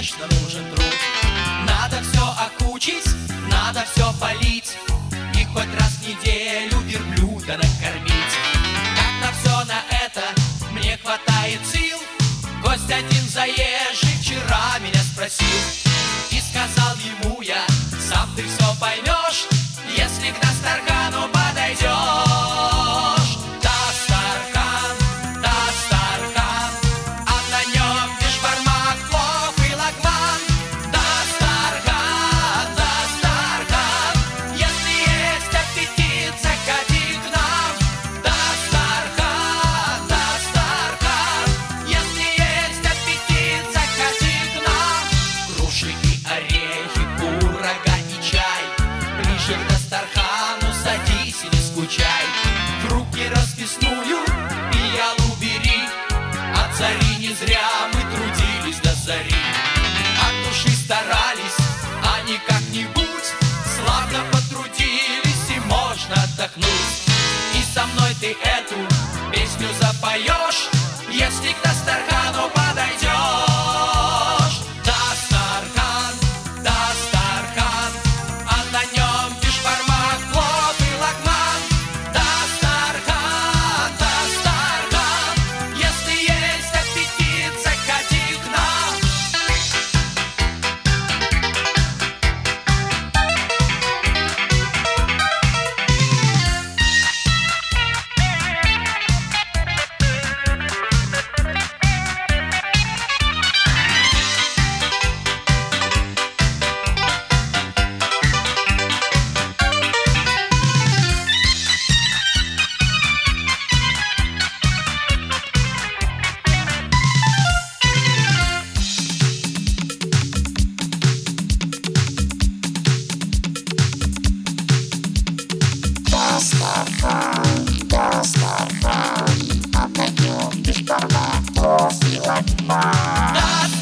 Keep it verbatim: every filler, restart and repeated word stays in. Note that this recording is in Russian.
конечно, нужен труд. Надо все окучить, надо все полить, и хоть раз в неделю верблюда накормить. Как на все на это мне хватает сил, гость один заезжий вчера меня спросил. И сказал ему я: сам ты все поймешь, если к Дастархану подойдешь. Дастархан, Дастархан, а на нем бешбармак, плов и лагман. Дастархан, Дастархан, если есть аппетит, заходи к нам. Дастархан, Дастархан, если есть аппетит, заходи к нам. Груши и орехи, курага и чай, ближе к Дастархану садись и не скучай. В руки расписную пиалу бери, от зари не зря мы трудились до зари. От души старались, а не как-нибудь, славно потрудились и можно отдохнуть. И со мной ты эту песню запоешь, если к Дастархану подойдешь. Дастархан, Дастархан, а на нем бешбармак, плов и лагман. Дастархан, Дастархан, если есть аппетит, заходи к нам. Дастархан, Дастархан, а на нем бешбармак, плов и лагман.